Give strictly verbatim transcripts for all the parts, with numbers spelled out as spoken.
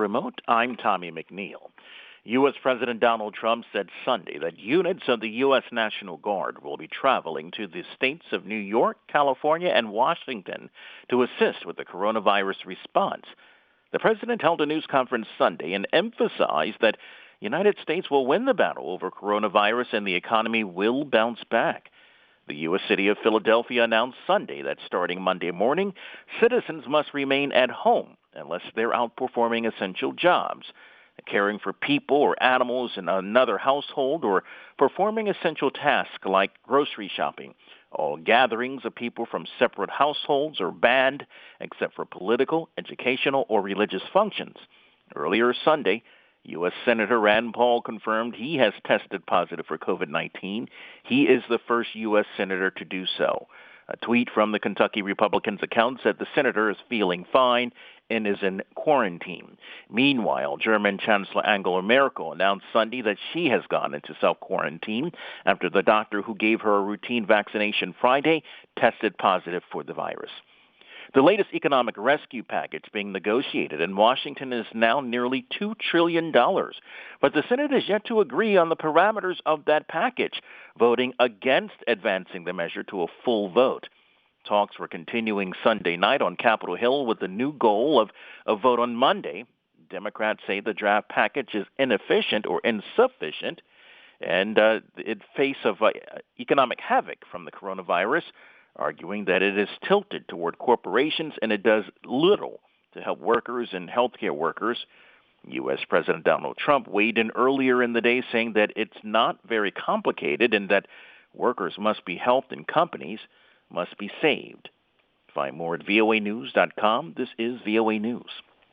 remote, I'm Tommy McNeil. U S. President Donald Trump said Sunday that units of the U S. National Guard will be traveling to the states of New York, California, and Washington to assist with the coronavirus response. The president held a news conference Sunday and emphasized that the United States will win the battle over coronavirus and the economy will bounce back. The U S city of Philadelphia announced Sunday that starting Monday morning, citizens must remain at home unless they're outperforming essential jobs, caring for people or animals in another household, or performing essential tasks like grocery shopping. All gatherings of people from separate households are banned except for political, educational, or religious functions. Earlier Sunday, U S. Senator Rand Paul confirmed he has tested positive for covid nineteen. He is the first U S. senator to do so. A tweet from the Kentucky Republicans account said the senator is feeling fine and is in quarantine. Meanwhile, German Chancellor Angela Merkel announced Sunday that she has gone into self-quarantine after the doctor who gave her a routine vaccination Friday tested positive for the virus. The latest economic rescue package being negotiated in Washington is now nearly two trillion dollars. But the Senate is yet to agree on the parameters of that package, voting against advancing the measure to a full vote. Talks were continuing Sunday night on Capitol Hill with the new goal of a vote on Monday. Democrats say the draft package is inefficient or insufficient, and uh, in face of uh, economic havoc from the coronavirus, arguing that it is tilted toward corporations and it does little to help workers and healthcare workers. U S. President Donald Trump weighed in earlier in the day saying that it's not very complicated and that workers must be helped and companies must be saved. Find more at V O A news dot com. This is V O A News.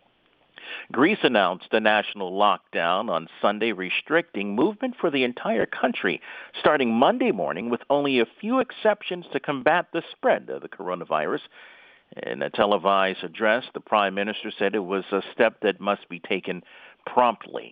Greece announced a national lockdown on Sunday, restricting movement for the entire country, starting Monday morning with only a few exceptions to combat the spread of the coronavirus. In a televised address, the prime minister said it was a step that must be taken promptly.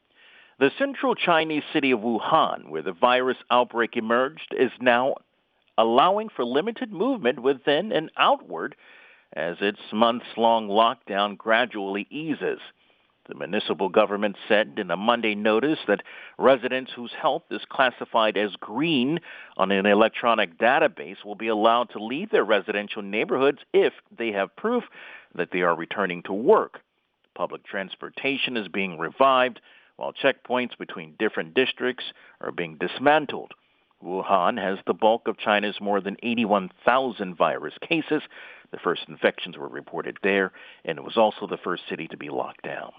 The central Chinese city of Wuhan, where the virus outbreak emerged, is now allowing for limited movement within and outward as its months-long lockdown gradually eases. The municipal government said in a Monday notice that residents whose health is classified as green on an electronic database will be allowed to leave their residential neighborhoods if they have proof that they are returning to work. Public transportation is being revived, while checkpoints between different districts are being dismantled. Wuhan has the bulk of China's more than eighty-one thousand virus cases. The first infections were reported there, and it was also the first city to be locked down.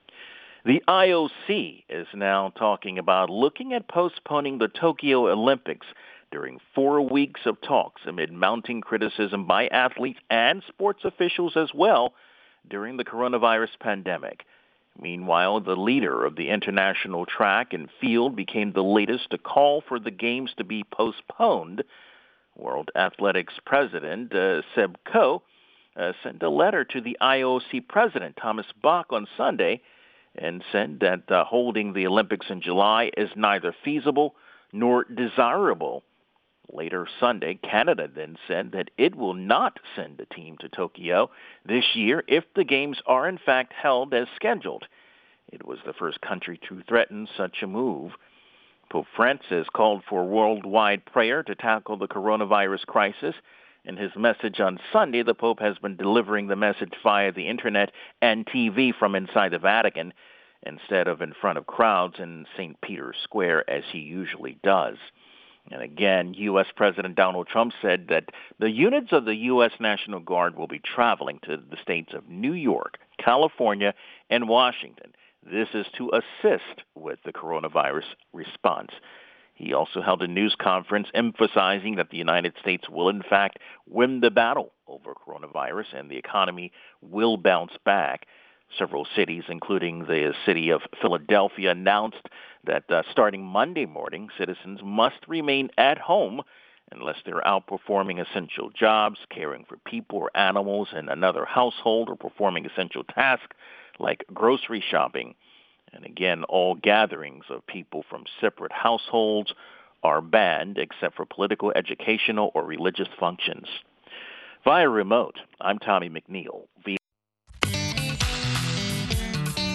The I O C is now talking about looking at postponing the Tokyo Olympics during four weeks of talks amid mounting criticism by athletes and sports officials as well during the coronavirus pandemic. Meanwhile, the leader of the international track and field became the latest to call for the games to be postponed. World Athletics President uh, Seb Coe uh, sent a letter to the I O C President Thomas Bach on Sunday and said that uh, holding the Olympics in July is neither feasible nor desirable. Later Sunday, Canada then said that it will not send a team to Tokyo this year if the games are in fact held as scheduled. It was the first country to threaten such a move. Pope Francis called for worldwide prayer to tackle the coronavirus crisis. In his message on Sunday, the Pope has been delivering the message via the internet and T V from inside the Vatican instead of in front of crowds in Saint Peter's Square as he usually does. And again, U S. President Donald Trump said that the units of the U S. National Guard will be traveling to the states of New York, California, and Washington. This is to assist with the coronavirus response. He also held a news conference emphasizing that the United States will, in fact, win the battle over coronavirus and the economy will bounce back. Several cities, including the city of Philadelphia, announced that uh, starting Monday morning, citizens must remain at home unless they're outperforming essential jobs, caring for people or animals in another household, or performing essential tasks like grocery shopping. And again, all gatherings of people from separate households are banned except for political, educational, or religious functions. Via remote, I'm Tommy McNeil.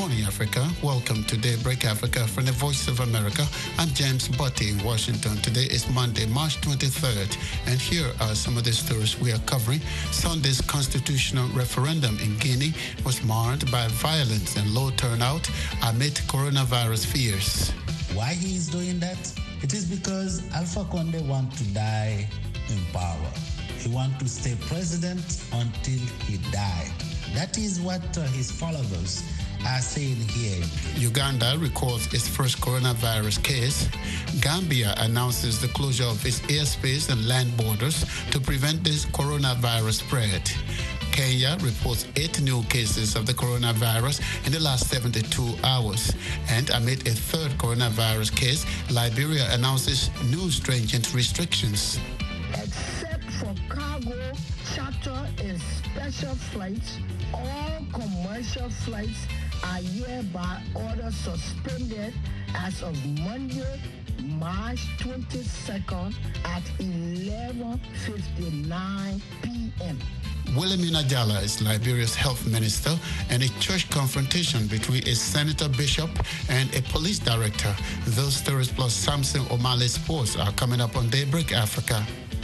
morning, Africa. Welcome to Daybreak Africa from the Voice of America. I'm James Butty in Washington. Today is Monday, March twenty-third, and here are some of the stories we are covering. Sunday's constitutional referendum in Guinea was marred by violence and low turnout amid coronavirus fears. Why he is doing that? It is because Alpha Condé wants to die in power. He wants to stay president until he dies. That is what uh, his followers are saying here. Uganda records its first coronavirus case. Gambia announces the closure of its airspace and land borders to prevent this coronavirus spread. Kenya reports eight new cases of the coronavirus in the last seventy-two hours. And amid a third coronavirus case, Liberia announces new stringent restrictions. Except for cargo, charter, and special flights, all commercial flights are hereby ordered suspended as of Monday, March twenty-second at eleven fifty-nine p.m. Wilhelmina Jala is Liberia's health minister, and a church confrontation between a senator bishop and a police director. Those stories plus Samson O'Malley Sports are coming up on Daybreak Africa.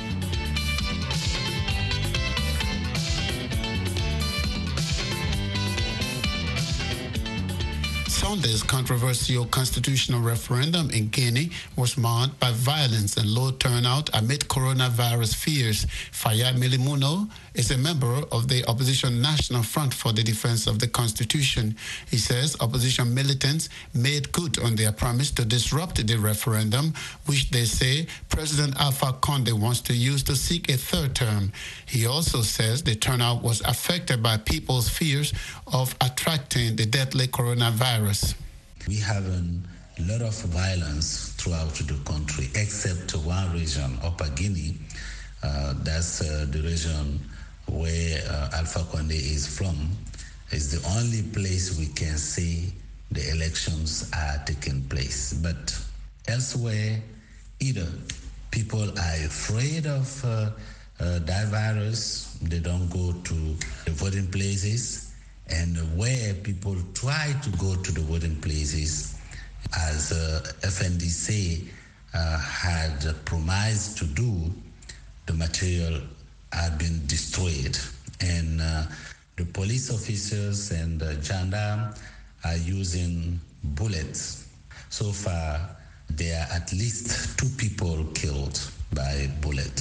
Sunday's controversial constitutional referendum in Guinea was marred by violence and low turnout amid coronavirus fears. Fayyad Milimuno is a member of the Opposition National Front for the Defense of the Constitution. He says opposition militants made good on their promise to disrupt the referendum, which they say President Alpha Condé wants to use to seek a third term. He also says the turnout was affected by people's fears of attracting the deadly coronavirus. We have a lot of violence throughout the country, except one region, Upper Guinea. Uh, that's uh, the region where uh, Alpha Condé is from. It's the only place we can see the elections are taking place. But elsewhere, either people are afraid of uh, uh, that virus, they don't go to the voting places. And where people try to go to the voting places, as uh, F N D C uh, had promised to do, the material had been destroyed. And uh, the police officers and uh, gendarmes are using bullets. So far, there are at least two people killed by bullet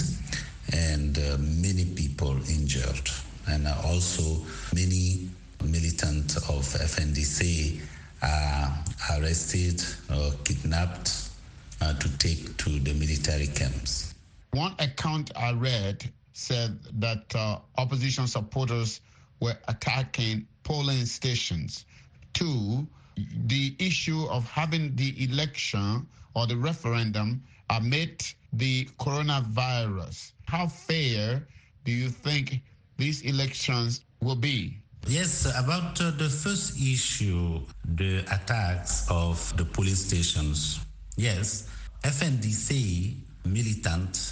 and uh, many people injured. And uh, also many militants of F N D C are arrested or kidnapped uh, to take to the military camps. One account I read said that uh, opposition supporters were attacking polling stations. Two, the issue of having the election or the referendum amid the coronavirus. How fair do you think these elections will be? Yes, about uh, the first issue, the attacks of the police stations. Yes, F N D C militant,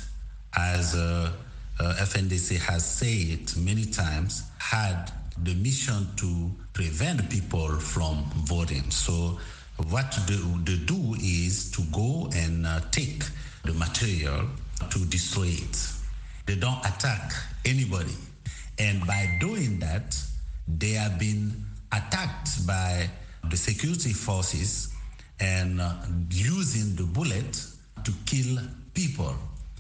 as uh, uh, F N D C has said many times, had the mission to prevent people from voting. So what they, they do is to go and uh, take the material to destroy it. They don't attack anybody. And by doing that, they have been attacked by the security forces and uh, using the bullet to kill people.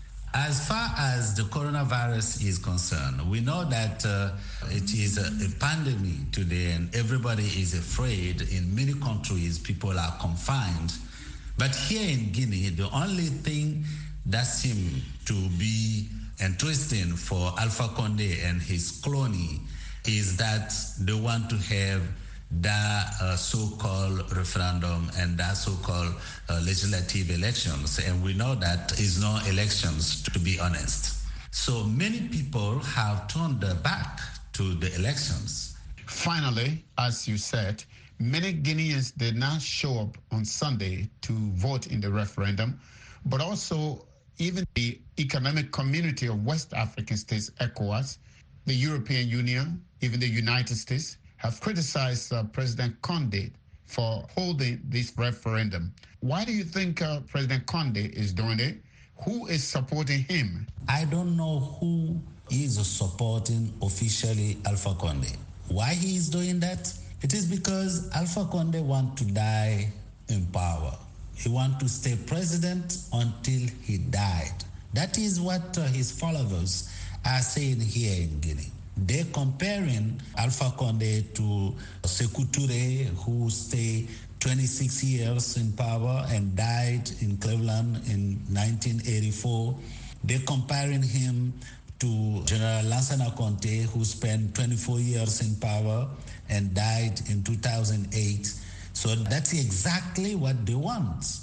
As far as the coronavirus is concerned, we know that uh, it is a, a pandemic today and everybody is afraid. In many countries, people are confined. But here in Guinea, the only thing that seems to be interesting for Alpha Condé and his crony is that they want to have that uh, so-called referendum and that so-called uh, legislative elections. And we know that is no elections, to be honest. So many people have turned their back to the elections. Finally, as you said, many Guineans did not show up on Sunday to vote in the referendum, but also even the Economic Community of West African States, ECOWAS, the European Union, even the United States, have criticized uh, President Condé for holding this referendum. Why do you think uh, President Condé is doing it? Who is supporting him? I don't know who is supporting officially Alpha Condé. Why he is doing that? It is because Alpha Condé wants to die in power. He wants to stay president until he died. That is what uh, his followers are saying here in Guinea. They're comparing Alpha Condé to Sékou Touré, who stayed twenty-six years in power and died in Cleveland in nineteen eighty-four. They're comparing him to General Lansana Conté, who spent twenty-four years in power and died in two thousand eight. So that's exactly what they want.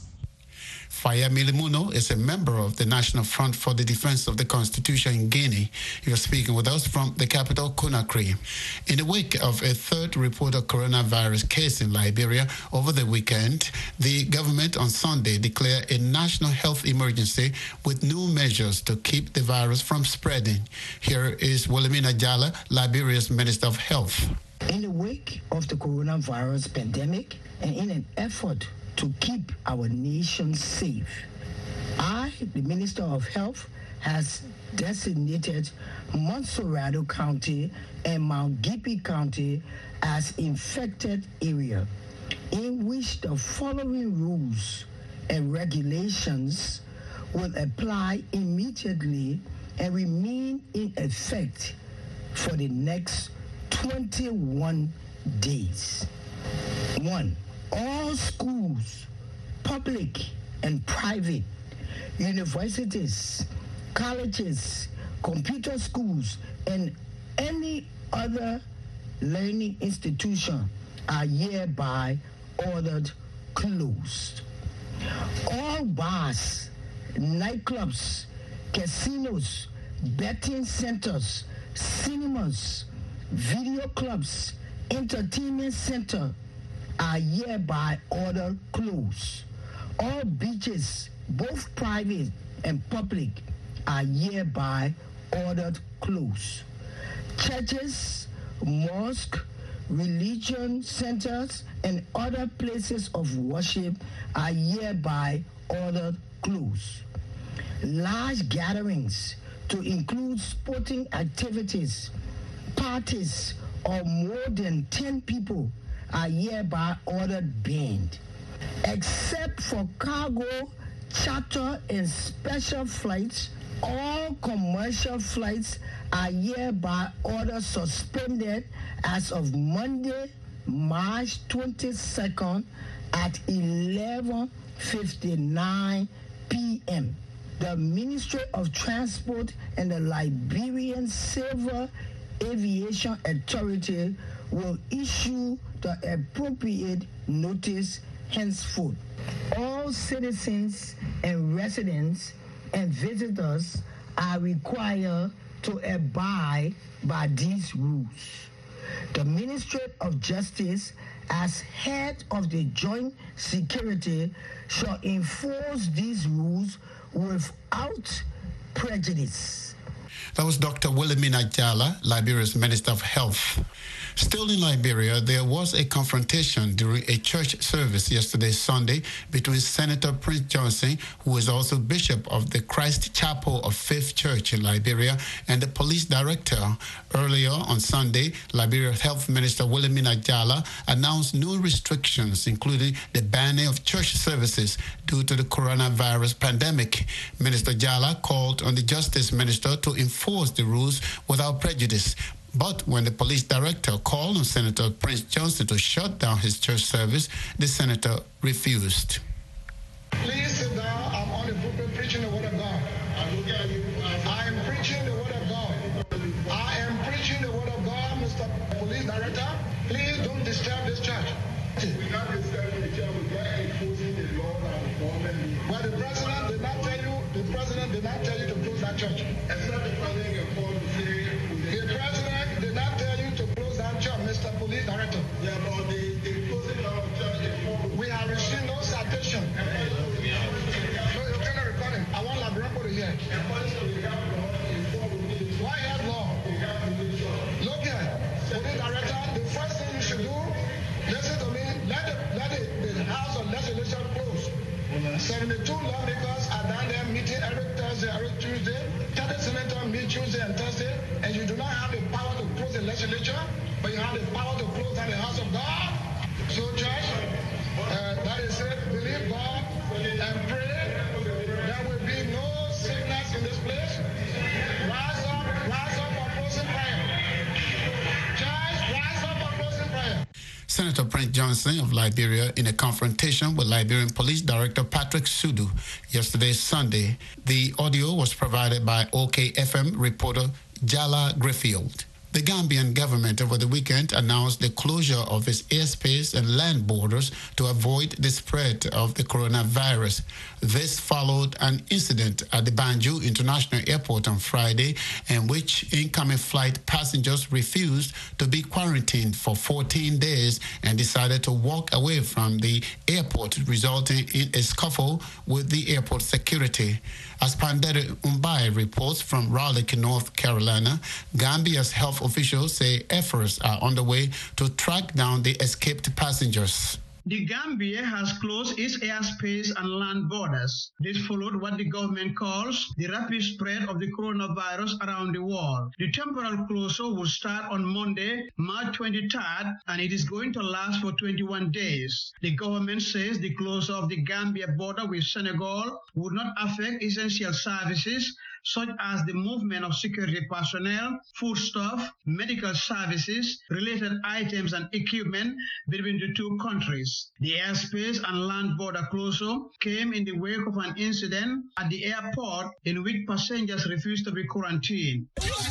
Faya Milimuno is a member of the National Front for the Defense of the Constitution in Guinea. He was speaking with us from the capital, Conakry. In the wake of a third reported coronavirus case in Liberia over the weekend, the government on Sunday declared a national health emergency with new measures to keep the virus from spreading. Here is Wilhelmina Jala, Liberia's Minister of Health. In the wake of the coronavirus pandemic and in an effort to keep our nation safe, I, the Minister of Health, has designated Montserrado County and Mount Gippy County as infected area, in which the following rules and regulations will apply immediately and remain in effect for the next twenty-one days. One, all schools, public and private, universities, colleges, computer schools, and any other learning institution are hereby ordered closed. All bars, nightclubs, casinos, betting centers, cinemas, video clubs, entertainment center are hereby ordered closed. All beaches, both private and public, are hereby ordered closed. Churches, mosques, religion centers, and other places of worship are hereby ordered closed. Large gatherings, to include sporting activities, parties, or more than ten people, are hereby ordered banned. Except for cargo, charter, and special flights, all commercial flights are hereby ordered suspended as of Monday, March twenty-second at eleven fifty-nine p m The Ministry of Transport and the Liberian Civil Aviation Authority will issue the appropriate notice henceforth. All citizens and residents and visitors are required to abide by these rules. The Ministry of Justice, as head of the Joint Security, shall enforce these rules without prejudice. That was Doctor Wilhelmina Jala, Liberia's Minister of Health. Still in Liberia, there was a confrontation during a church service yesterday, Sunday, between Senator Prince Johnson, who is also Bishop of the Christ Chapel of Faith Church in Liberia, and the police director. Earlier on Sunday, Liberia's Health Minister Wilhelmina Jala announced new restrictions, including the banning of church services due to the coronavirus pandemic. Minister Jala called on the Justice Minister to enforce the rules without prejudice. But when the police director called on Senator Prince Johnson to shut down his church service, the senator refused. Please sit down. I'm on the pulpit preaching the word of God. I am preaching the word of God. I am preaching the word of God, Mister Police Director. Please don't disturb this church. We're not disturbing the church. We are enforcing the laws and the government. But the president did not tell you. The president did not tell you to close that church. Except the president can call to say. The president did not tell you to close that church, Mister Police Director. Yeah, but the the closing down of church. We have received no citation. No, you cannot record it. I want Labrador to hear. Why have law? Look here, Police Director. The first thing you should do, listen to me. Let the let legislature, but you have the power to close down the house of God. So, church, uh, that is it. Believe God and pray. There will be no sickness in this place. Rise up, rise up for closing prayer. Church, rise up for closing prayer. Senator Prince Johnson of Liberia in a confrontation with Liberian Police Director Patrick Sudu yesterday, Sunday. The audio was provided by O K F M reporter Jala Griffield. The Gambian government over the weekend announced the closure of its airspace and land borders to avoid the spread of the coronavirus. This followed an incident at the Banjul International Airport on Friday, in which incoming flight passengers refused to be quarantined for fourteen days and decided to walk away from the airport, resulting in a scuffle with the airport security. As Pandere Umbai reports from Raleigh, North Carolina, Gambia's health officials say efforts are underway to track down the escaped passengers. The Gambia has closed its airspace and land borders. This followed what the government calls the rapid spread of the coronavirus around the world. The temporal closure will start on Monday, March twenty-third, and it is going to last for twenty-one days. The government says the closure of the Gambia border with Senegal would not affect essential services such as the movement of security personnel, foodstuff, medical services, related items and equipment between the two countries. The airspace and land border closure came in the wake of an incident at the airport in which passengers refused to be quarantined.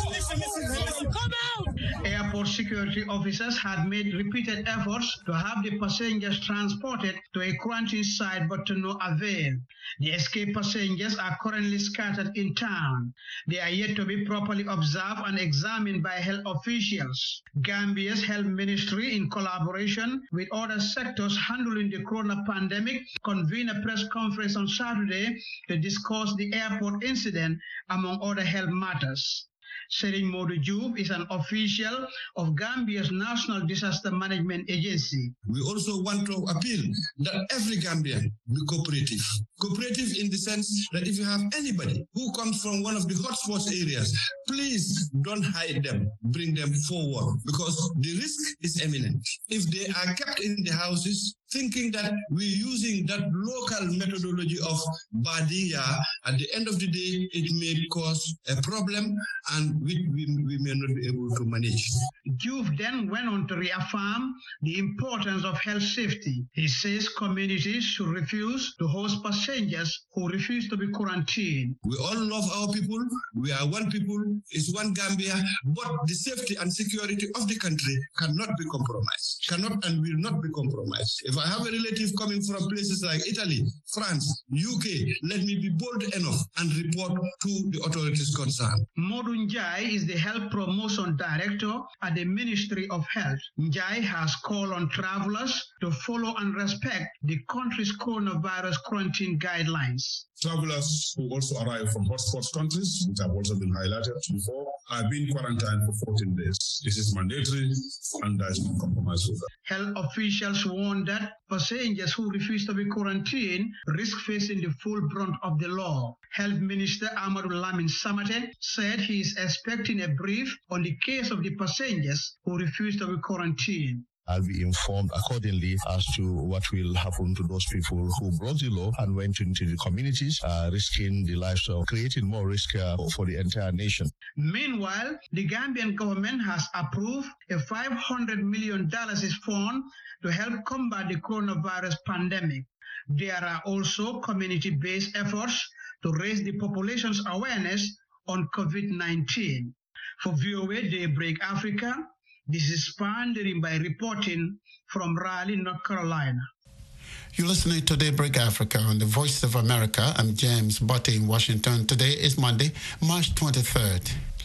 Airport security officers had made repeated efforts to have the passengers transported to a quarantine site, but to no avail. The escaped passengers are currently scattered in town. They are yet to be properly observed and examined by health officials. Gambia's health ministry, in collaboration with other sectors handling the corona pandemic, convened a press conference on Saturday to discuss the airport incident, among other health matters. Serin Modou Diouf is an official of Gambia's National Disaster Management Agency. We also want to appeal that every Gambian be cooperative. Cooperative in the sense that if you have anybody who comes from one of the hotspots areas, please don't hide them, bring them forward, because the risk is imminent. If they are kept in the houses, thinking that we're using that local methodology of Badia, at the end of the day, it may cause a problem and which we, we may not be able to manage. Diouf then went on to reaffirm the importance of health safety. He says communities should refuse to host passengers who refuse to be quarantined. We all love our people. We are one people. It's one Gambia. But the safety and security of the country cannot be compromised. Cannot and will not be compromised. If I have a relative coming from places like Italy, France, U K, let me be bold enough and report to the authorities concerned. Modou Njai is the Health Promotion Director at the Ministry of Health. Njai has called on travelers to follow and respect the country's coronavirus quarantine guidelines. Travelers who also arrive from hotspot countries, which have also been highlighted before, are being quarantined for fourteen days. This is mandatory and there is no compromise with that. Health officials warn that passengers who refuse to be quarantined risk facing the full brunt of the law. Health Minister Amadou Lamin Samate said he is expecting a brief on the case of the passengers who refuse to be quarantined. I'll be informed accordingly as to what will happen to those people who broke the law and went into the communities, uh, risking the lives of creating more risk uh, for the entire nation. Meanwhile, the Gambian government has approved a five hundred million dollars fund to help combat the coronavirus pandemic. There are also community-based efforts to raise the population's awareness on COVID nineteen. For V O A Daybreak Africa, this is Pandering by reporting from Raleigh, North Carolina. You're listening to Daybreak Africa on the Voice of America. I'm James Butte in Washington. Today is Monday, March twenty-third.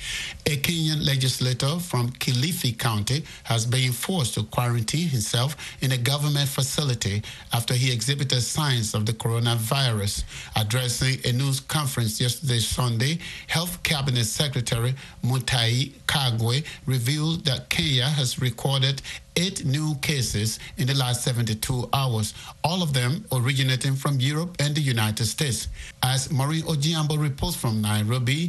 A Kenyan legislator from Kilifi County has been forced to quarantine himself in a government facility after he exhibited signs of the coronavirus. Addressing a news conference yesterday, Sunday, Health Cabinet Secretary Mutahi Kagwe revealed that Kenya has recorded eight new cases in the last seventy-two hours, all of them originating from Europe and the United States. As Maureen Ojiambo reports from Nairobi,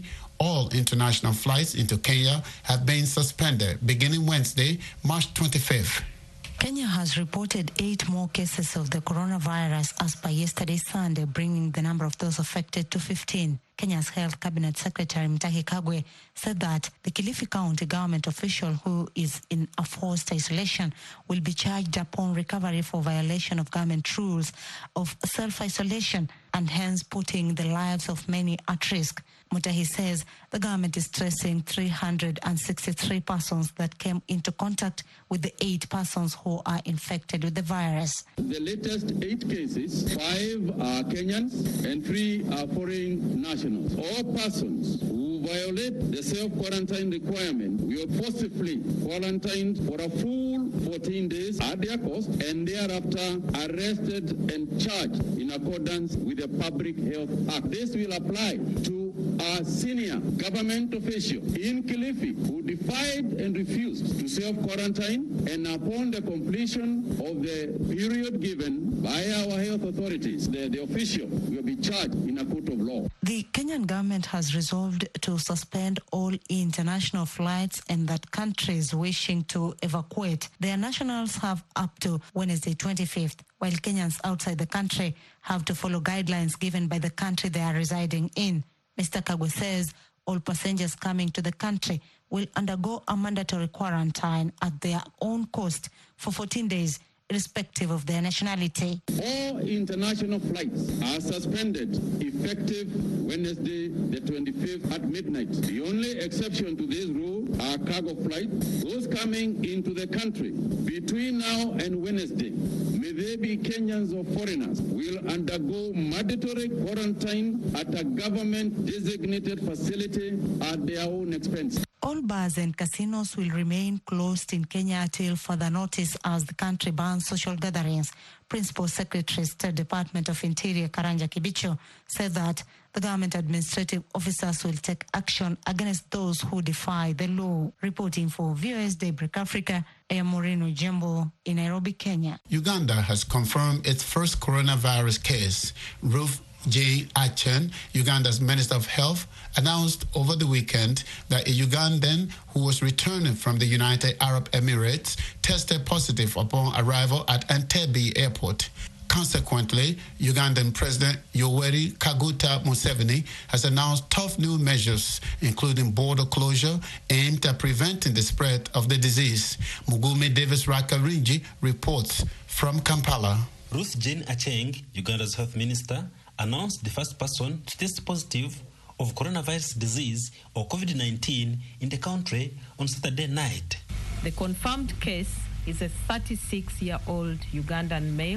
all international flights into Kenya have been suspended beginning Wednesday, March twenty-fifth. Kenya has reported eight more cases of the coronavirus as per yesterday Sunday, bringing the number of those affected to fifteen. Kenya's Health Cabinet Secretary Mutahi Kagwe said that the Kilifi County government official who is in a forced isolation will be charged upon recovery for violation of government rules of self-isolation and hence putting the lives of many at risk. Mutahi says the government is tracing three hundred sixty-three persons that came into contact with the eight persons who are infected with the virus. The latest eight cases, five are Kenyans and three are foreign nationals. All persons who violate the self-quarantine requirement were forcibly quarantined for a full fourteen days at their cost and thereafter arrested and charged in accordance with the Public Health Act. This will apply to a senior government official in Kilifi who defied and refused to self-quarantine, and upon the completion of the period given by our health authorities, the, the official will be charged in a court of law. The Kenyan government has resolved to suspend all international flights and that countries wishing to evacuate their nationals have up to Wednesday twenty-fifth, while Kenyans outside the country have to follow guidelines given by the country they are residing in. Mister Kagwe says all passengers coming to the country will undergo a mandatory quarantine at their own cost for fourteen days, irrespective of their nationality. All international flights are suspended effective Wednesday the twenty-fifth at midnight. The only exception to this rule are cargo flights. Those coming into the country between now and Wednesday, may they be Kenyans or foreigners, will undergo mandatory quarantine at a government-designated facility at their own expense. All bars and casinos will remain closed in Kenya till further notice as the country bans social gatherings. Principal Secretary, State Department of Interior, Karanja Kibicho, said that the government administrative officers will take action against those who defy the law. Reporting for V O S Daybreak Africa, I am Moreno Jembo in Nairobi, Kenya. Uganda has confirmed its first coronavirus case. Ruth Jane Achen, Uganda's Minister of Health, announced over the weekend that a Ugandan who was returning from the United Arab Emirates tested positive upon arrival at Entebbe Airport. Consequently, Ugandan President Yoweri Kaguta Museveni has announced tough new measures, including border closure, aimed at preventing the spread of the disease. Mugume Davis Rakarinji reports from Kampala. Ruth Jane Acheng, Uganda's health minister, announced the first person to test positive of coronavirus disease or COVID nineteen in the country on Saturday night. The confirmed case is a thirty-six-year-old Ugandan male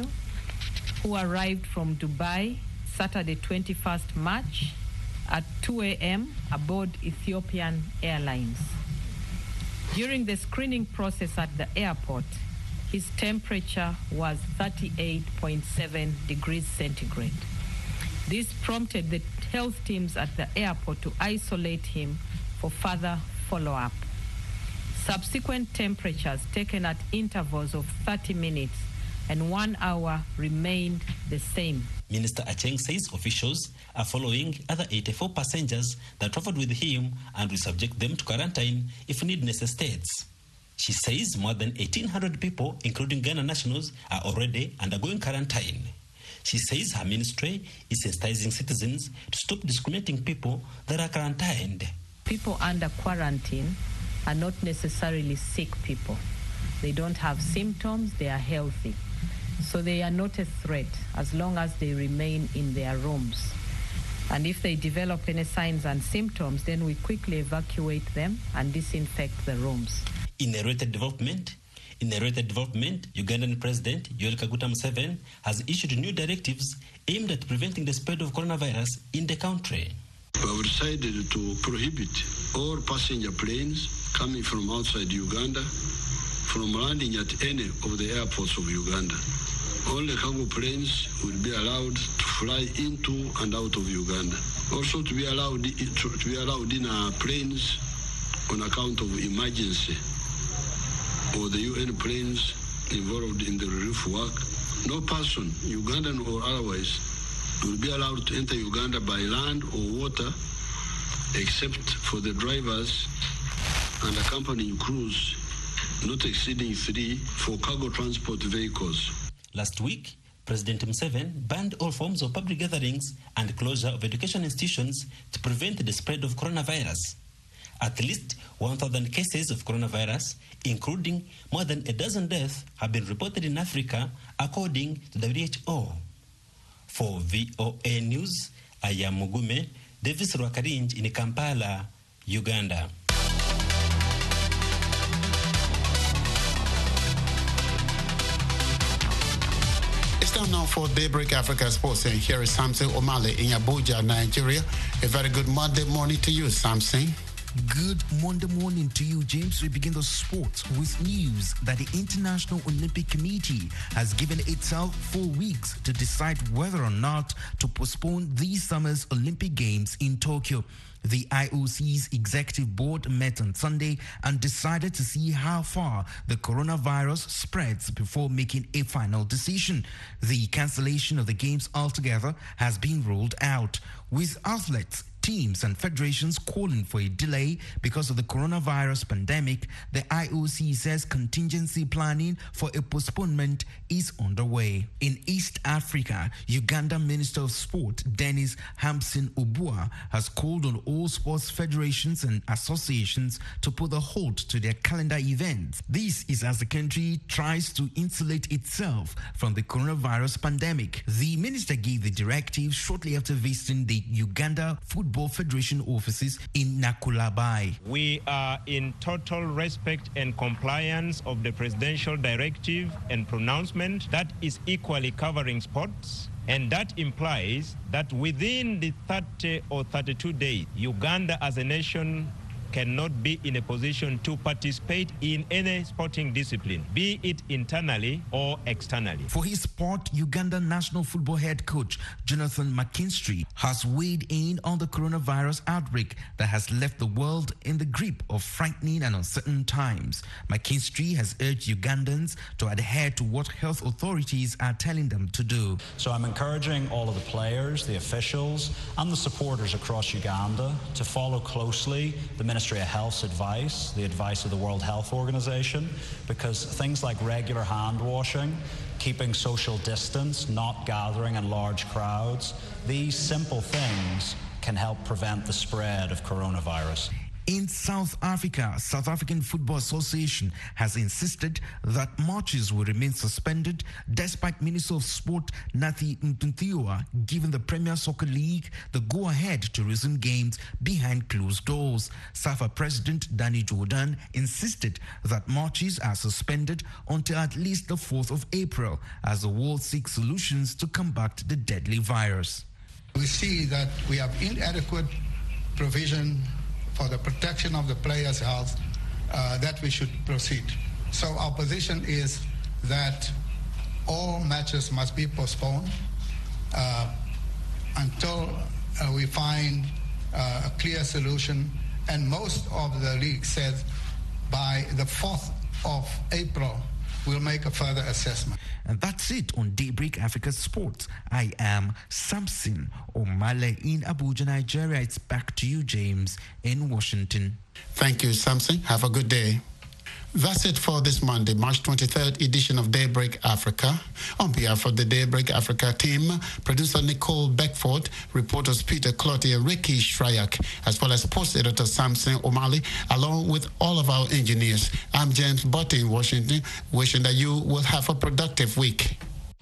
who arrived from Dubai Saturday twenty-first March at two a.m. aboard Ethiopian Airlines. During the screening process at the airport, his temperature was thirty-eight point seven degrees centigrade. This prompted the health teams at the airport to isolate him for further follow-up. Subsequent temperatures taken at intervals of thirty minutes and one hour remained the same. Minister Acheng says officials are following other eighty-four passengers that traveled with him and will subject them to quarantine if need necessitates. She says more than eighteen hundred people, including Ghana nationals, are already undergoing quarantine. She says her ministry is sensitizing citizens to stop discriminating people that are quarantined. People under quarantine are not necessarily sick people. They don't have symptoms, they are healthy. So they are not a threat as long as they remain in their rooms. And if they develop any signs and symptoms, then we quickly evacuate them and disinfect the rooms. In a related development, In a related development, Ugandan President Yoweri Kaguta Museveni has issued new directives aimed at preventing the spread of coronavirus in the country. We have decided to prohibit all passenger planes coming from outside Uganda from landing at any of the airports of Uganda. Only cargo planes will be allowed to fly into and out of Uganda. Also to be allowed to, to be allowed in our planes on account of emergency, or the U N planes involved in the relief work. No person, Ugandan or otherwise, will be allowed to enter Uganda by land or water except for the drivers and accompanying crews, not exceeding three for cargo transport vehicles. Last week, President Museveni banned all forms of public gatherings and closure of education institutions to prevent the spread of coronavirus. At least one thousand cases of coronavirus, including more than a dozen deaths, have been reported in Africa, according to W H O. For V O A News, I am Mugume Davis Rwakarinj in Kampala, Uganda. It's time now for Daybreak Africa Sports, and here is Samson Omale in Abuja, Nigeria. A very good Monday morning to you, Samson. Good Monday morning to you, James. We begin the sports with news that the International Olympic Committee has given itself four weeks to decide whether or not to postpone this summer's Olympic Games in Tokyo. The I O C's executive board met on Sunday and decided to see how far the coronavirus spreads before making a final decision. The cancellation of the games altogether has been ruled out, with athletes, teams and federations calling for a delay because of the coronavirus pandemic. The I O C says contingency planning for a postponement is underway. In East Africa, Uganda Minister of Sport Dennis Hampson Obua has called on all sports federations and associations to put a halt to their calendar events. This is as the country tries to insulate itself from the coronavirus pandemic. The minister gave the directive shortly after visiting the Uganda Football Federation offices in Nakulabai. We are in total respect and compliance of the presidential directive and pronouncement that is equally covering sports, and that implies that within the thirty or thirty-two days, Uganda as a nation cannot be in a position to participate in any sporting discipline, be it internally or externally. For his part, Uganda national football head coach Jonathan McKinstry has weighed in on the coronavirus outbreak that has left the world in the grip of frightening and uncertain times. McKinstry has urged Ugandans to adhere to what health authorities are telling them to do. So I'm encouraging all of the players, the officials, and the supporters across Uganda to follow closely the Ministry of Health's advice, the advice of the World Health Organization, because things like regular hand washing, keeping social distance, not gathering in large crowds, these simple things can help prevent the spread of coronavirus. In South Africa, South African Football Association has insisted that matches will remain suspended despite Minister of Sport Nathi Mthunziwa giving the Premier Soccer League the go-ahead to resume games behind closed doors. SAFA President Danny Jordan insisted that matches are suspended until at least the fourth of April as the world seeks solutions to combat the deadly virus. We see that we have inadequate provision for the protection of the players' health, uh, that we should proceed. So our position is that all matches must be postponed uh, until uh, we find uh, a clear solution. And most of the league said by the fourth of April, we'll make a further assessment. And that's it on Daybreak Africa Sports. I am Samson Omale in Abuja, Nigeria. It's back to you, James, in Washington. Thank you, Samson. Have a good day. That's it for this Monday, March twenty-third edition of Daybreak Africa. On behalf of the Daybreak Africa team, producer Nicole Beckford, reporters Peter Clotty and Ricky Shryak, as well as sports editor Samson Omale, along with all of our engineers. I'm James Botte in Washington, wishing that you will have a productive week.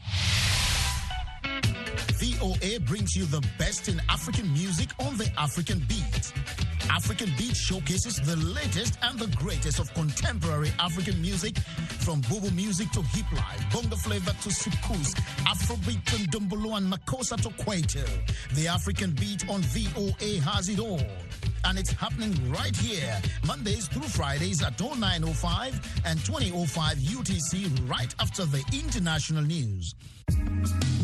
V O A brings you the best in African music on the African Beat. African Beat showcases the latest and the greatest of contemporary African music, from Bobo music to hip life, bongo flavor to soukous, Afrobeat to Ndombolo and Makossa to Kwaito. The African Beat on V O A has it all. And it's happening right here, Mondays through Fridays at oh nine oh five and twenty oh five U T C, right after the international news.